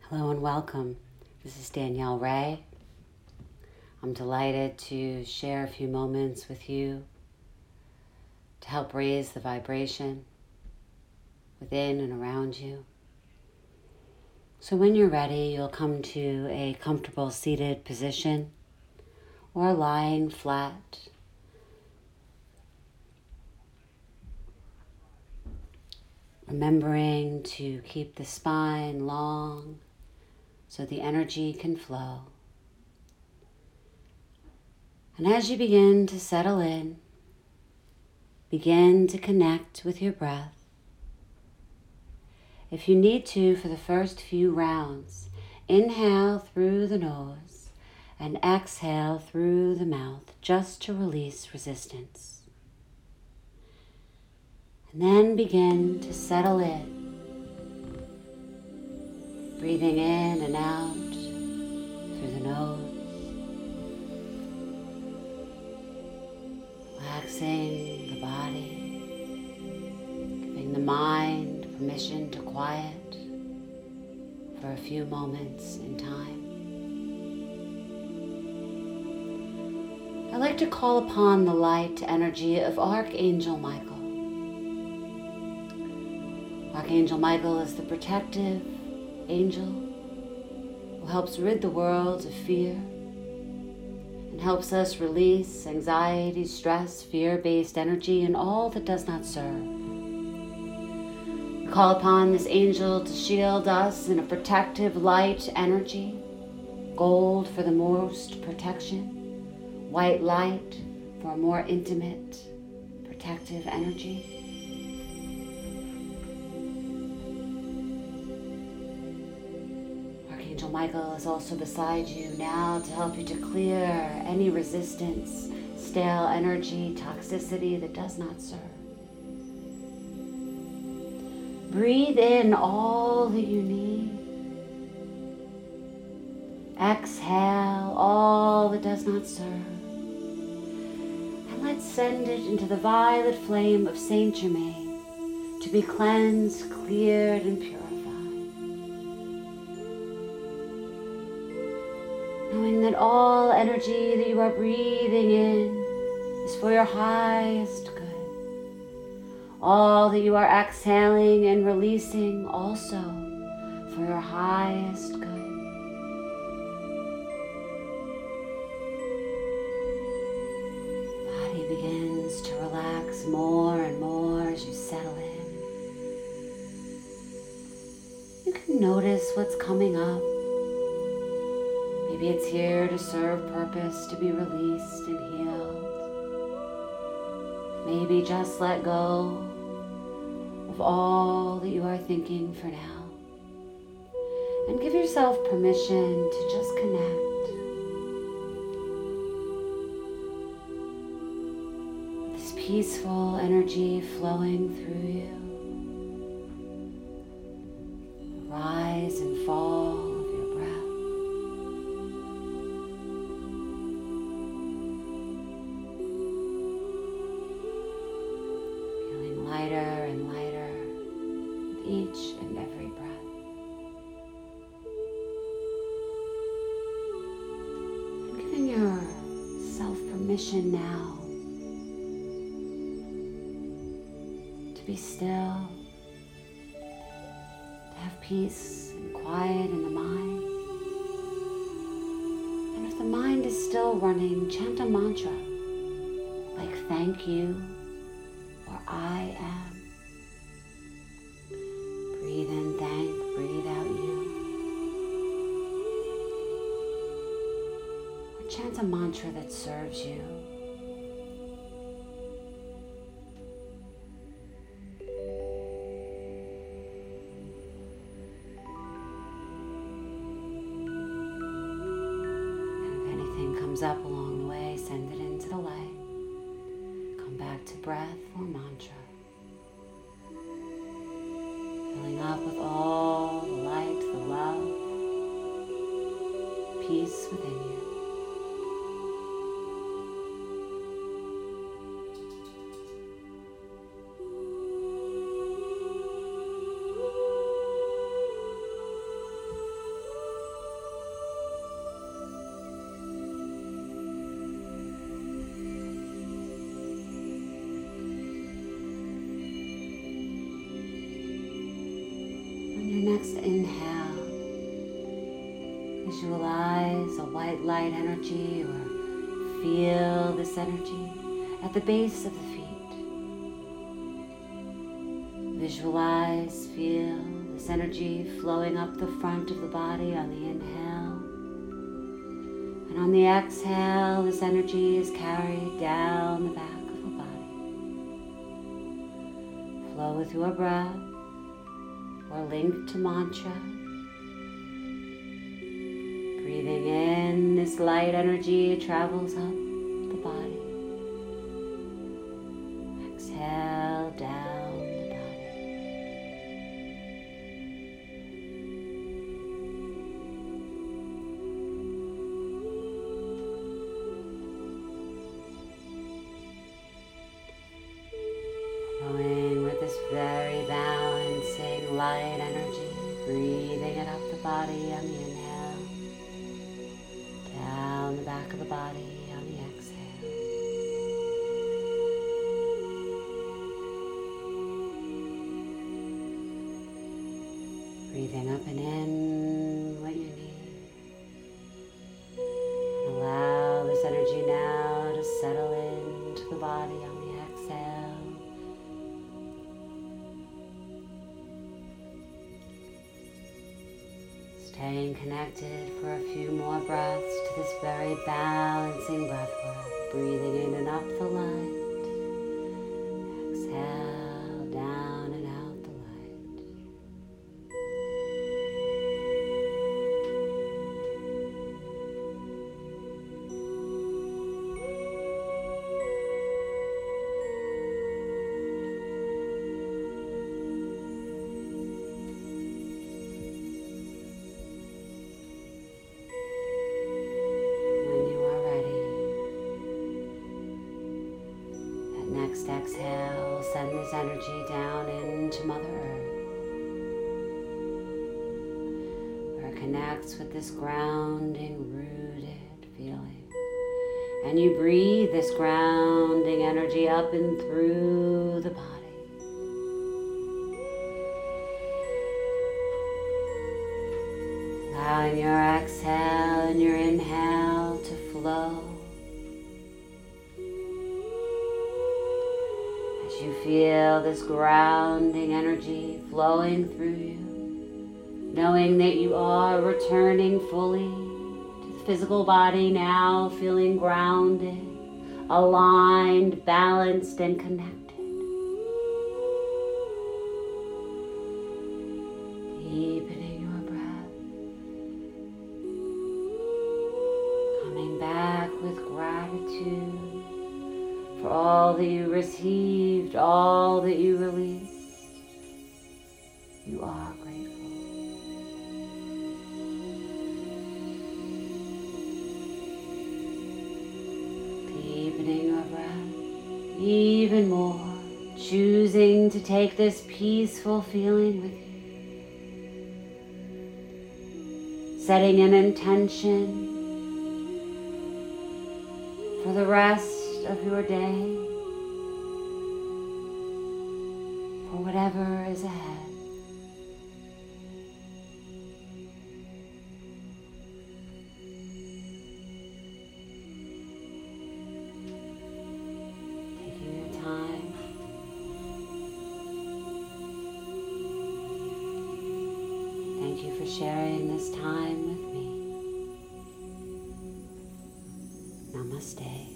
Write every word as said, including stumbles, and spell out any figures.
Hello and welcome. This is Danielle Ray. I'm delighted to share a few moments with you to help raise the vibration within and around you. So when you're ready, you'll come to a comfortable seated position or lying flat. Remembering to keep the spine long so the energy can flow. And as you begin to settle in, begin to connect with your breath. If you need to, for the first few rounds, inhale through the nose and exhale through the mouth just to release resistance. And then begin to settle in, breathing in and out through the nose, relaxing the body, giving the mind permission to quiet for a few moments in time. I'd like to call upon the light energy of Archangel Michael. Archangel Michael is the protective angel who helps rid the world of fear and helps us release anxiety, stress, fear-based energy, and all that does not serve. We call upon this angel to shield us in a protective light energy, gold for the most protection, white light for a more intimate protective energy. Archangel Michael is also beside you now to help you to clear any resistance, stale energy, toxicity that does not serve. Breathe in all that you need. Exhale all that does not serve. And let's send it into the violet flame of Saint Germain to be cleansed, cleared, and purified. Knowing that all energy that you are breathing in is for your highest good. All that you are exhaling and releasing also for your highest good. The body begins to relax more and more as you settle in. You can notice what's coming up. Maybe it's here to serve purpose, to be released and healed. Maybe just let go of all that you are thinking for now. And give yourself permission to just connect with this peaceful energy flowing through you. The rise and fall of your breath. Feeling lighter and lighter with each and every breath. And giving yourself permission now to be still, to have peace and quiet in the mind. And if the mind is still running, chant a mantra like thank you or I am. Breathe in thank, breathe out you. Or chant a mantra that serves you. Up along the way, send it into the light. Come back to breath or mantra. Filling up with all the light, the love, peace within you. next inhale, visualize a white light energy or feel this energy at the base of the feet. Visualize, feel this energy flowing up the front of the body on the inhale. And on the exhale, this energy is carried down the back of the body. Flow with your breath or link to mantra. Breathing in, this light energy travels up the body. Exhale down the body. Flowing with this very balancing light energy, breathing it up the body on the inhale, down the back of the body on the exhale. Breathing up and in what you need. And allow this energy now to settle into the body on the exhale. Staying connected for a few more breaths to this very balancing breath work. Breathing in and up the light. Exhale down and out the light. Next exhale, send this energy down into Mother Earth, where it connects with this grounding, rooted feeling. And you breathe this grounding energy up and through the body. Allowing your exhale and your inhale to flow. You feel this grounding energy flowing through you, knowing that you are returning fully to the physical body now, feeling grounded, aligned, balanced, and connected. Deepening your breath, coming back with gratitude for all that you received, all that you released. You are grateful. Deepening your breath even more, choosing to take this peaceful feeling with you. Setting an intention for the rest of your day, for whatever is ahead. Taking your time. Thank you for sharing this time with me. Namaste.